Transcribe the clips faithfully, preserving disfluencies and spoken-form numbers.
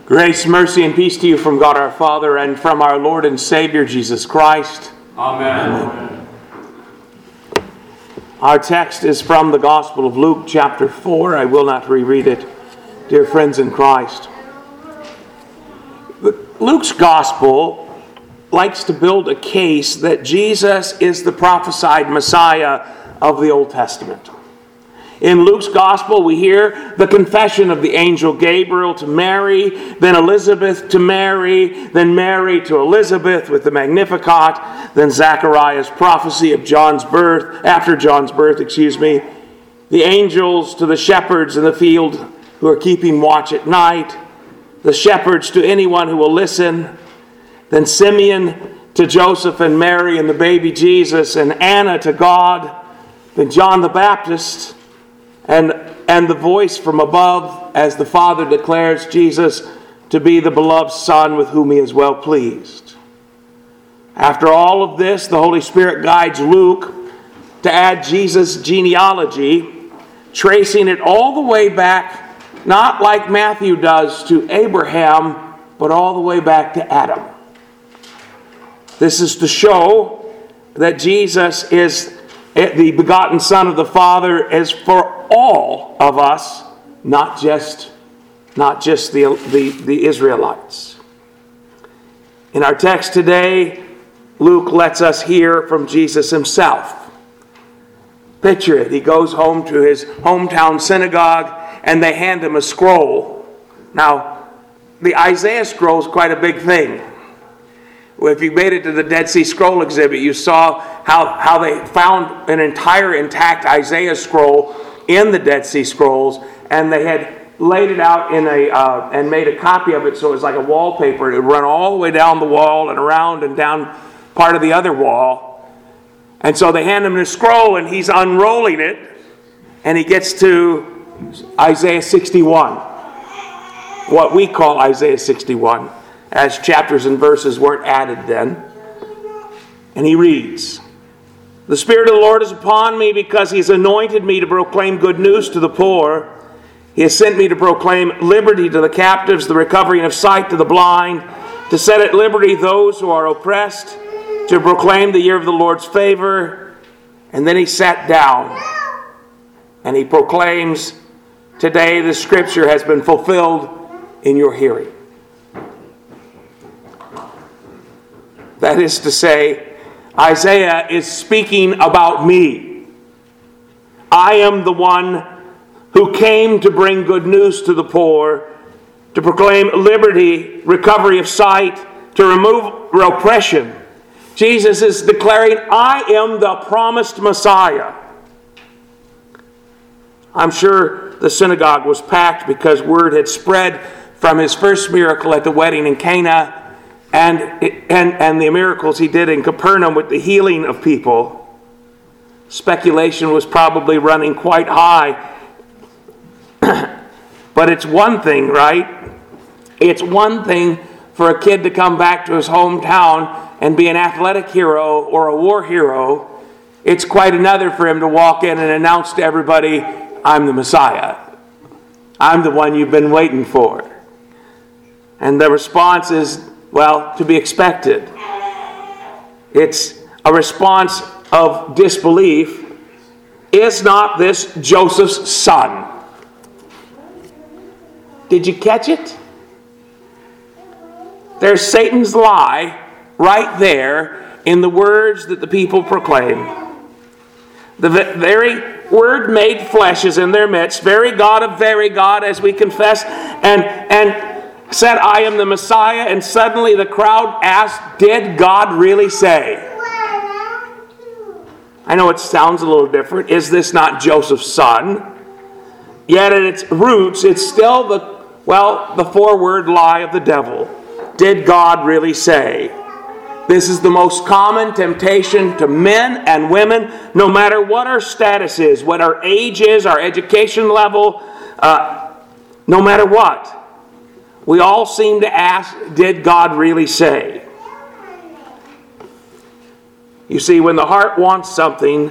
Grace, mercy, and peace to you from God our Father and from our Lord and Savior Jesus Christ. Amen. Amen. Our text is from the Gospel of Luke, chapter four. I will not reread it, dear friends in Christ. Luke's Gospel likes to build a case that Jesus is the prophesied Messiah of the Old Testament. In Luke's Gospel, we hear the confession of the angel Gabriel to Mary, then Elizabeth to Mary, then Mary to Elizabeth with the Magnificat, then Zechariah's prophecy of John's birth, after John's birth, excuse me, the angels to the shepherds in the field who are keeping watch at night, the shepherds to anyone who will listen, then Simeon to Joseph and Mary and the baby Jesus, and Anna to God, then John the Baptist, And, and the voice from above as the Father declares Jesus to be the beloved Son with whom he is well pleased. After all of this, the Holy Spirit guides Luke to add Jesus' genealogy, tracing it all the way back, not like Matthew does to Abraham, but all the way back to Adam. This is to show that Jesus is the begotten Son of the Father is for all of us, not just, not just the, the, the Israelites. In our text today, Luke lets us hear from Jesus himself. Picture it. He goes home to his hometown synagogue and they hand him a scroll. Now, the Isaiah scroll is quite a big thing. If you made it to the Dead Sea Scroll exhibit, you saw how, how they found an entire intact Isaiah scroll in the Dead Sea Scrolls, and they had laid it out in a uh, and made a copy of it so it was like a wallpaper. It would run all the way down the wall and around and down part of the other wall. And so they hand him the scroll, and he's unrolling it, and he gets to Isaiah sixty-one, what we call Isaiah sixty-one. As chapters and verses weren't added then. And he reads, "The Spirit of the Lord is upon me because he has anointed me to proclaim good news to the poor. He has sent me to proclaim liberty to the captives, the recovering of sight to the blind, to set at liberty those who are oppressed, to proclaim the year of the Lord's favor." And then he sat down and he proclaims, "Today the scripture has been fulfilled in your hearing." That is to say, Isaiah is speaking about me. I am the one who came to bring good news to the poor, to proclaim liberty, recovery of sight, to remove oppression. Jesus is declaring, I am the promised Messiah. I'm sure the synagogue was packed because word had spread from his first miracle at the wedding in Cana, And, and, and the miracles he did in Capernaum with the healing of people. Speculation was probably running quite high. But it's one thing, right? It's one thing for a kid to come back to his hometown and be an athletic hero or a war hero. It's quite another for him to walk in and announce to everybody, I'm the Messiah. I'm the one you've been waiting for. And the response is, well, to be expected. It's a response of disbelief. Is not this Joseph's son? Did you catch it? There's Satan's lie right there in the words that the people proclaim. The very word made flesh is in their midst, very God of very God, as we confess, and and said, I am the Messiah, and suddenly the crowd asked, did God really say? I know it sounds a little different. Is this not Joseph's son? Yet at its roots, it's still the, well, the four-word lie of the devil. Did God really say? This is the most common temptation to men and women, no matter what our status is, what our age is, our education level, uh, no matter what. We all seem to ask, did God really say? You see, when the heart wants something,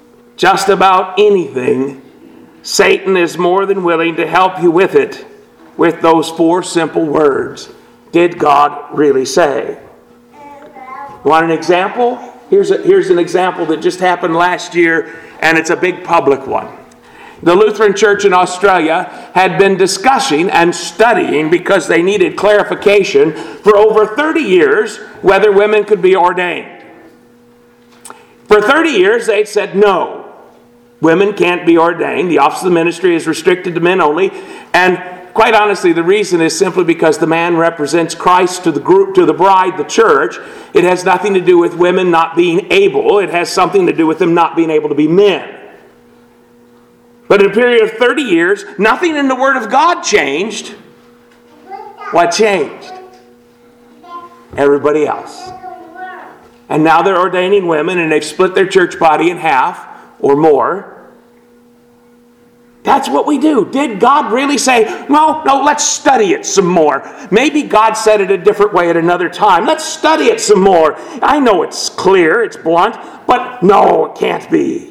just about anything, Satan is more than willing to help you with it with those four simple words. Did God really say? Want an example? Here's, a, here's an example that just happened last year, and it's a big public one. The Lutheran Church in Australia had been discussing and studying, because they needed clarification, for over thirty years whether women could be ordained. For thirty years they'd said no, women can't be ordained. The office of the ministry is restricted to men only. And quite honestly, the reason is simply because the man represents Christ to the group, to the bride, the church. It has nothing to do with women not being able. It has something to do with them not being able to be men. But in a period of thirty years, nothing in the Word of God changed. What changed? Everybody else. And now they're ordaining women, and they've split their church body in half or more. That's what we do. Did God really say, no, no, let's study it some more. Maybe God said it a different way at another time. Let's study it some more. I know it's clear, it's blunt, but no, it can't be.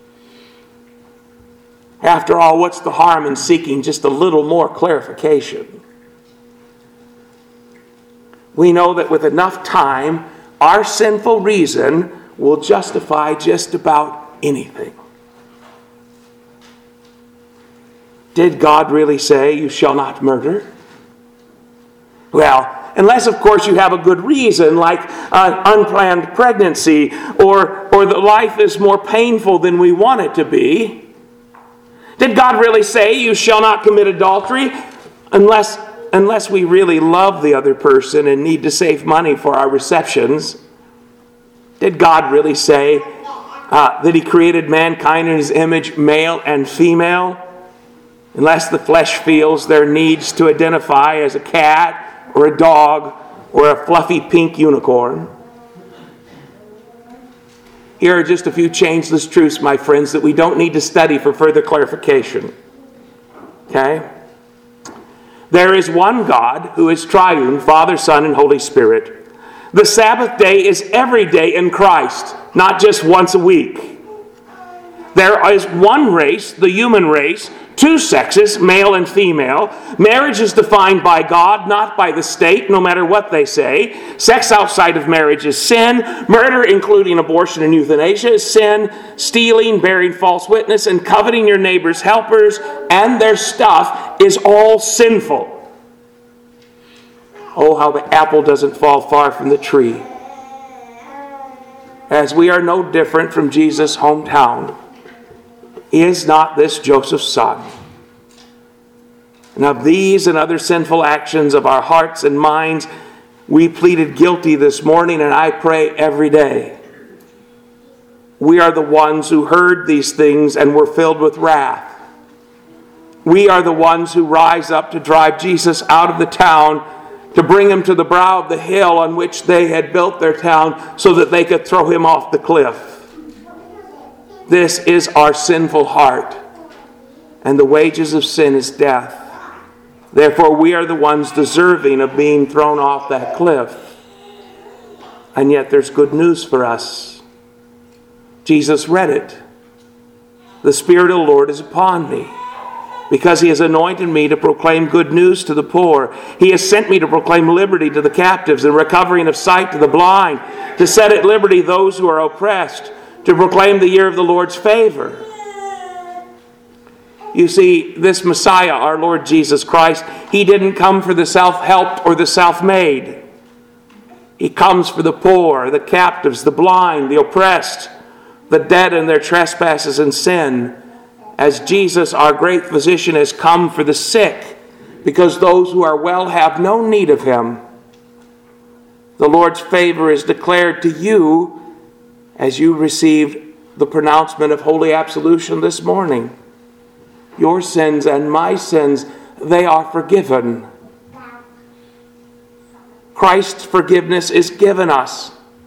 After all, what's the harm in seeking just a little more clarification? We know that with enough time, our sinful reason will justify just about anything. Did God really say, you shall not murder? Well, unless, of course, you have a good reason, like an unplanned pregnancy, or, or that life is more painful than we want it to be. Did God really say, you shall not commit adultery? Unless, unless we really love the other person and need to save money for our receptions. Did God really say uh, that He created mankind in His image, male and female? Unless the flesh feels their needs to identify as a cat or a dog or a fluffy pink unicorn. Here are just a few changeless truths, my friends, that we don't need to study for further clarification. Okay? There is one God who is triune, Father, Son, and Holy Spirit. The Sabbath day is every day in Christ, not just once a week. There is one race, the human race, two sexes, male and female. Marriage is defined by God, not by the state, no matter what they say. Sex outside of marriage is sin. Murder, including abortion and euthanasia, is sin. Stealing, bearing false witness, and coveting your neighbor's helpers and their stuff is all sinful. Oh, how the apple doesn't fall far from the tree. As we are no different from Jesus' hometown, is not this Joseph's son? And of these and other sinful actions of our hearts and minds, we pleaded guilty this morning, and I pray every day. We are the ones who heard these things and were filled with wrath. We are the ones who rise up to drive Jesus out of the town, to bring him to the brow of the hill on which they had built their town so that they could throw him off the cliff. This is our sinful heart, and the wages of sin is death. Therefore, we are the ones deserving of being thrown off that cliff. And yet there's good news for us. Jesus read it. The Spirit of the Lord is upon me, because He has anointed me to proclaim good news to the poor. He has sent me to proclaim liberty to the captives and recovering of sight to the blind, to set at liberty those who are oppressed, to proclaim the year of the Lord's favor. You see, this Messiah, our Lord Jesus Christ, He didn't come for the self-helped or the self-made. He comes for the poor, the captives, the blind, the oppressed, the dead in their trespasses and sin. As Jesus, our great physician, has come for the sick, because those who are well have no need of Him. The Lord's favor is declared to you as you received the pronouncement of holy absolution this morning. Your sins and my sins, they are forgiven. Christ's forgiveness is given us.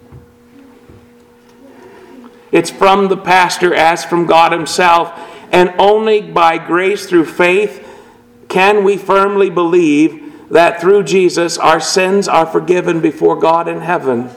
It's from the pastor as from God Himself, and only by grace through faith can we firmly believe that through Jesus our sins are forgiven before God in heaven.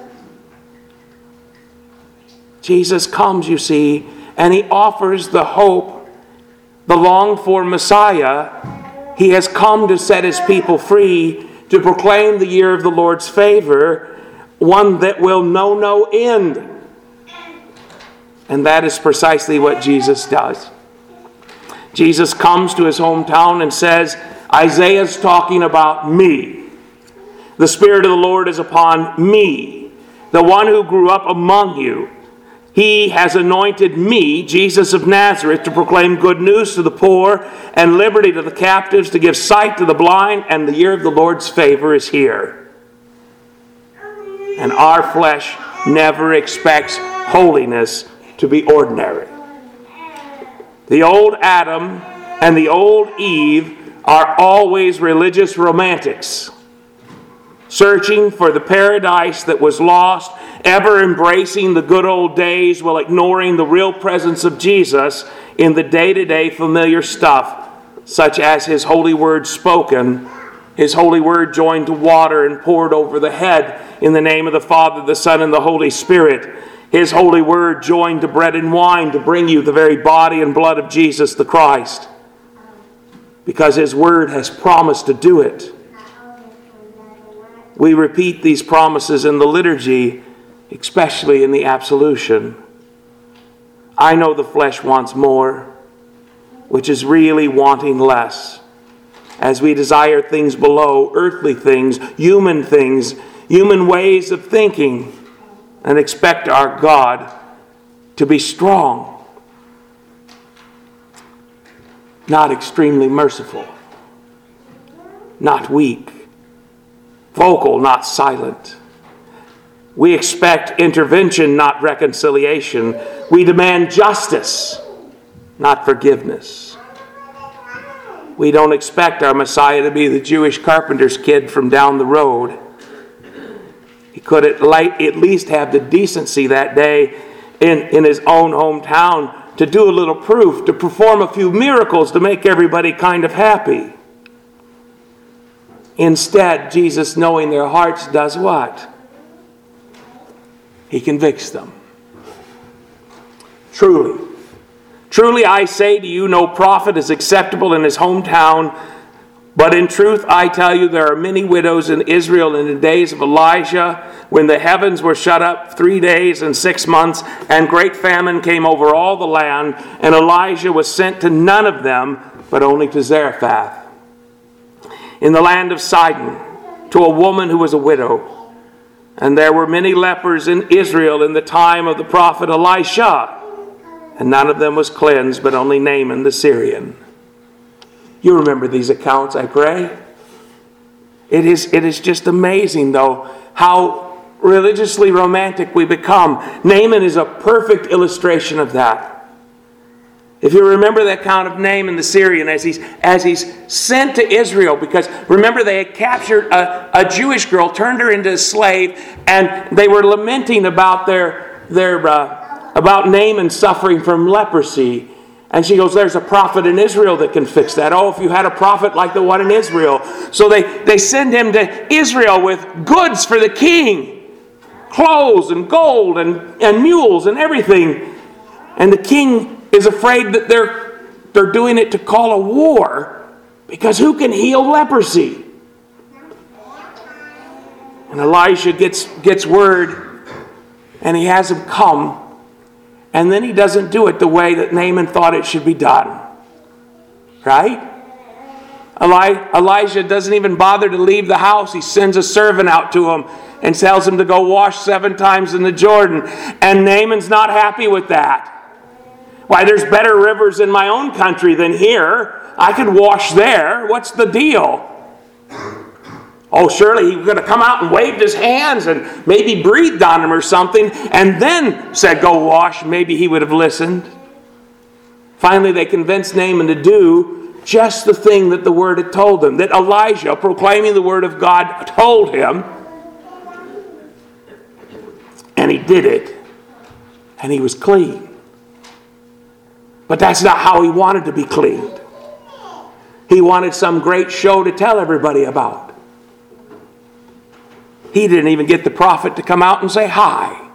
Jesus comes, you see, and He offers the hope, the longed-for Messiah. He has come to set his people free, to proclaim the year of the Lord's favor, one that will know no end. And that is precisely what Jesus does. Jesus comes to his hometown and says, Isaiah's talking about me. The Spirit of the Lord is upon me, the one who grew up among you. He has anointed me, Jesus of Nazareth, to proclaim good news to the poor and liberty to the captives, to give sight to the blind, and the year of the Lord's favor is here. And our flesh never expects holiness to be ordinary. The old Adam and the old Eve are always religious romantics, searching for the paradise that was lost, ever embracing the good old days while ignoring the real presence of Jesus in the day-to-day familiar stuff, such as his holy word spoken, his holy word joined to water and poured over the head in the name of the Father, the Son, and the Holy Spirit, his holy word joined to bread and wine to bring you the very body and blood of Jesus the Christ, because his word has promised to do it. We repeat these promises in the liturgy, especially in the absolution. I know the flesh wants more, which is really wanting less, as we desire things below, earthly things, human things, human ways of thinking, and expect our God to be strong, not extremely merciful, not weak, vocal, not silent. We expect intervention, not reconciliation. We demand justice, not forgiveness. We don't expect our Messiah to be the Jewish carpenter's kid from down the road. He could at least have the decency that day in, in his own hometown to do a little proof, to perform a few miracles to make everybody kind of happy. Instead, Jesus, knowing their hearts, does what? He convicts them. Truly, truly I say to you, no prophet is acceptable in his hometown. But in truth, I tell you, there are many widows in Israel in the days of Elijah, when the heavens were shut up three days and six months, and great famine came over all the land, and Elijah was sent to none of them, but only to Zarephath, in the land of Sidon, to a woman who was a widow. And there were many lepers in Israel in the time of the prophet Elisha, and none of them was cleansed, but only Naaman the Syrian. You remember these accounts, I pray. It is, it is just amazing, though, how religiously romantic we become. Naaman is a perfect illustration of that. If you remember the account of Naaman the Syrian as he's, as he's sent to Israel, because remember they had captured a, a Jewish girl, turned her into a slave, and they were lamenting about their, their uh, about Naaman suffering from leprosy. And she goes, there's a prophet in Israel that can fix that. Oh, if you had a prophet like the one in Israel. So they, they send him to Israel with goods for the king. Clothes and gold and, and mules and everything. And the king is afraid that they're, they're doing it to call a war. Because who can heal leprosy? And Elijah gets, gets word. And he has him come. And then he doesn't do it the way that Naaman thought it should be done. Right? Eli- Elijah doesn't even bother to leave the house. He sends a servant out to him and tells him to go wash seven times in the Jordan. And Naaman's not happy with that. Why, there's better rivers in my own country than here. I could wash there. What's the deal? Oh, surely he was going to come out and waved his hands and maybe breathed on him or something and then said, go wash. Maybe he would have listened. Finally, they convinced Naaman to do just the thing that the word had told him, that Elijah, proclaiming the word of God, told him. And he did it. And he was clean. But that's not how he wanted to be cleaned. He wanted some great show to tell everybody about. He didn't even get the prophet to come out and say hi.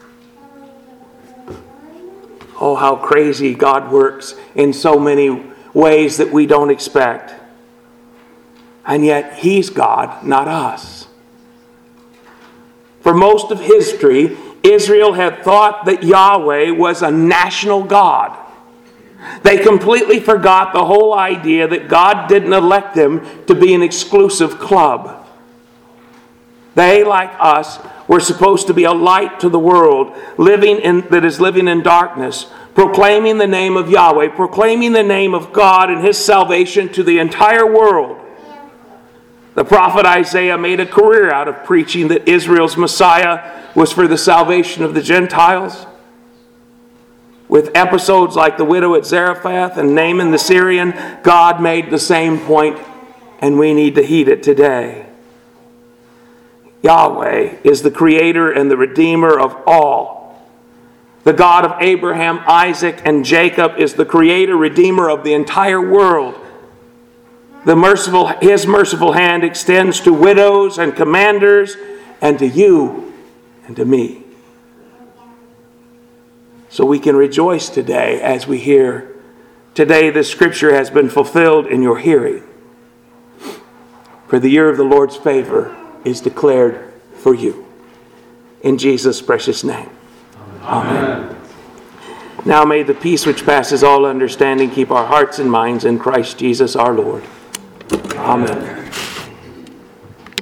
Oh, how crazy God works in so many ways that we don't expect. And yet He's God, not us. For most of history, Israel had thought that Yahweh was a national God. They completely forgot the whole idea that God didn't elect them to be an exclusive club. They, like us, were supposed to be a light to the world living in, that is living in darkness, proclaiming the name of Yahweh, proclaiming the name of God and His salvation to the entire world. The prophet Isaiah made a career out of preaching that Israel's Messiah was for the salvation of the Gentiles. With episodes like the widow at Zarephath and Naaman the Syrian, God made the same point, and we need to heed it today. Yahweh is the creator and the redeemer of all. The God of Abraham, Isaac, and Jacob is the creator, redeemer of the entire world. The merciful, His merciful hand extends to widows and commanders and to you and to me. So we can rejoice today as we hear, today this scripture has been fulfilled in your hearing. For the year of the Lord's favor is declared for you. In Jesus' precious name. Amen. Amen. Now may the peace which passes all understanding keep our hearts and minds in Christ Jesus our Lord. Amen.